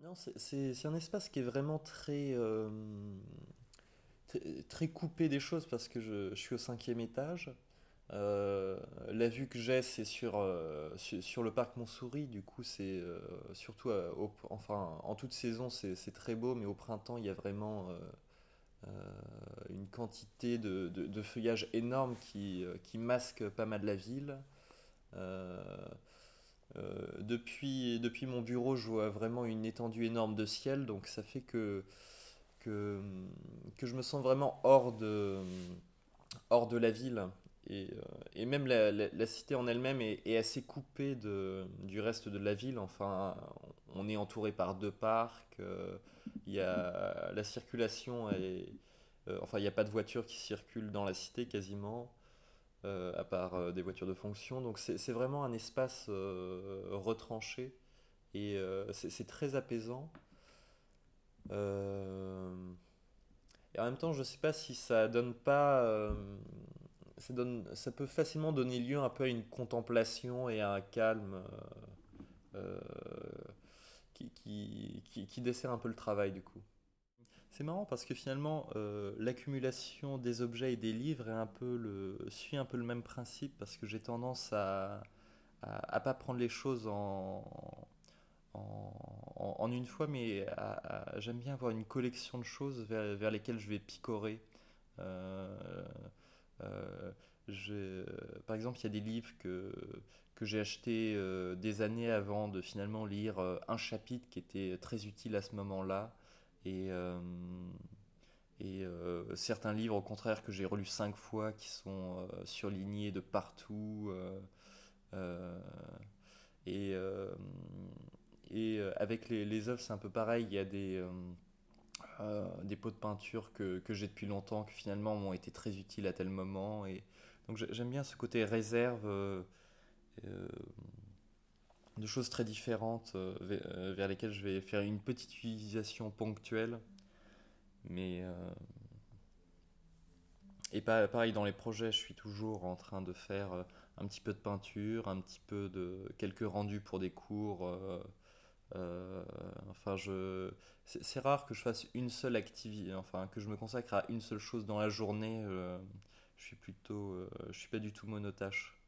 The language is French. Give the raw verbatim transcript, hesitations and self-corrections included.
Non, c'est c'est- c'est un espace qui est vraiment très, euh, très, très coupé des choses parce que je, je suis au cinquième étage. Euh, la vue que j'ai, c'est sur, euh, sur, sur le parc Montsouris. Du coup, c'est euh, surtout, euh, au- enfin, en toute saison, c'est c'est très beau, mais au printemps, il y a vraiment euh, euh, une quantité de, de- de feuillage énorme qui, euh, qui masque pas mal la ville. Euh, euh, depuis, depuis mon bureau, je vois vraiment une étendue énorme de ciel, donc ça fait que, que, que je me sens vraiment hors de, hors de la ville. Et, euh, et même la, la- la cité en elle-même est, est assez coupée de, du reste de la ville. Enfin, on est entouré par deux parcs. Euh, il y a, la circulation est, euh, enfin, il n'y a pas de voitures qui circulent dans la cité quasiment, euh, à part euh, des voitures de fonction. Donc c'est c'est vraiment un espace euh, retranché et euh, c'est c'est très apaisant. Euh, et en même temps, je sais pas si ça donne pas, euh, ça donne, ça peut facilement donner lieu un peu à une contemplation et à un calme euh, qui, qui, qui, qui dessert un peu le travail du coup. C'est marrant parce que finalement, euh, l'accumulation des objets et des livres est un peu le, suit un peu le même principe parce que j'ai tendance à, à, à pas prendre les choses en, en, en- en une fois, mais à- à- j'aime bien avoir une collection de choses vers, vers lesquelles je vais picorer. Euh, euh, j'ai- Par exemple, il y a des livres que, que j'ai achetés euh, des années avant de finalement lire euh, un chapitre qui était très utile à ce moment-là. Et, euh, et euh, certains livres, au contraire, que j'ai relus cinq fois, qui sont euh, surlignés de partout. euh, euh, et euh, et euh, avec les, les œuvres, c'est un peu pareil. Il y a des, euh, euh, des pots de peinture que, que j'ai depuis longtemps, qui finalement m'ont été très utiles à tel moment. Et donc j'ai- j'aime bien ce côté réserve euh, euh, de choses très différentes euh, vers, euh, vers lesquelles je vais faire une petite utilisation ponctuelle. Mais euh, et pa- pareil dans les projets, je suis toujours en train de faire euh, un petit peu de peinture, un petit peu de quelques rendus pour des cours. euh, Euh, enfin, je, c'est c'est rare que je fasse une seule activité, enfin que je me consacre à une seule chose dans la journée. euh, je suis plutôt, euh, je suis pas du tout monotache.